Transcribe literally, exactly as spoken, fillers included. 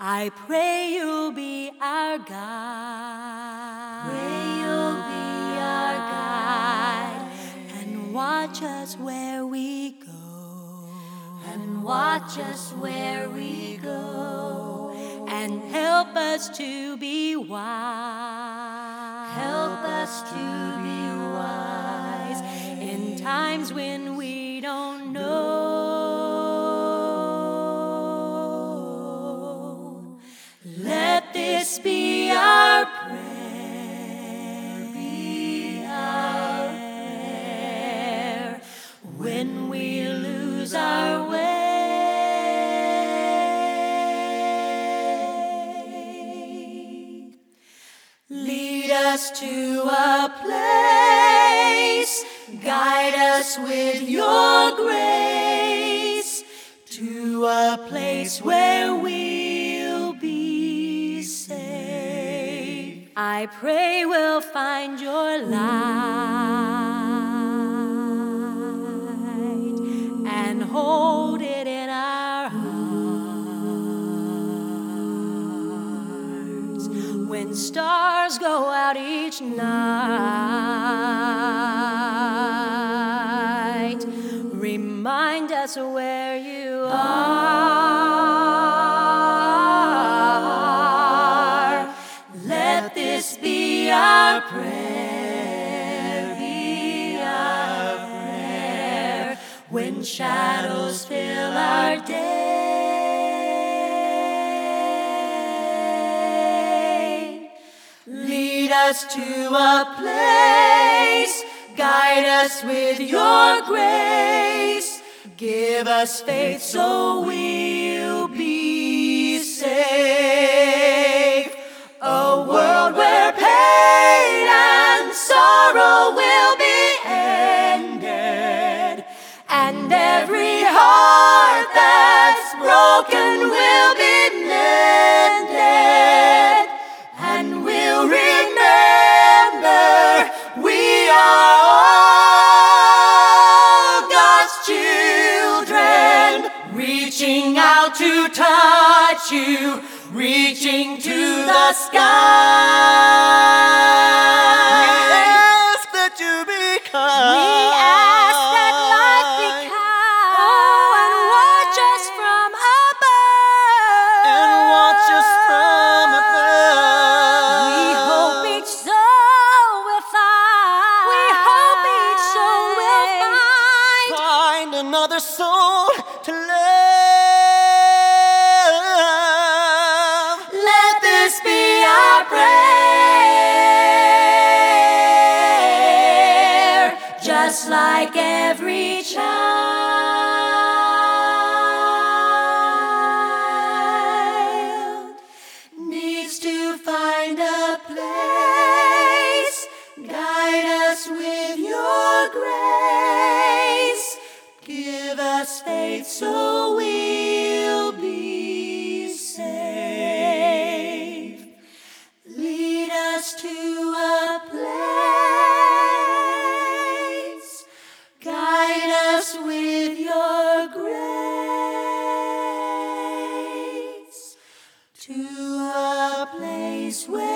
I pray you'll be our guide. Pray you'll be our guide. And watch us where we go. And watch us where we go. And help us to be wise. Help us to be wise. In times when we don't know. Let this be our prayer, be our prayer, when we lose our way. Lead us to a place, guide us with your grace, to a place where we'll be safe. I pray we'll find your light and hold it in our hearts when stars go out each night. Remind us where you are. Let this be our prayer, be our prayer, when shadows fill our day. Lead us to a place, guide us with your grace. Give us faith so we'll be safe. A world where pain and sorrow will be ended, and every heart that's broken will be mended. And we'll remember we are all God's children, reaching out to touch you, reaching to the sky. We ask that you be kind. We ask that light be kind. Oh, and watch us from above. And watch us from above. We hope each soul will find. We hope each soul will find. Find another soul to love. Let this be our prayer, just like every child needs to find a place. Guide us with your grace. Give us faith so we'll be safe. Lead us to a place, guide us with your grace, to a place where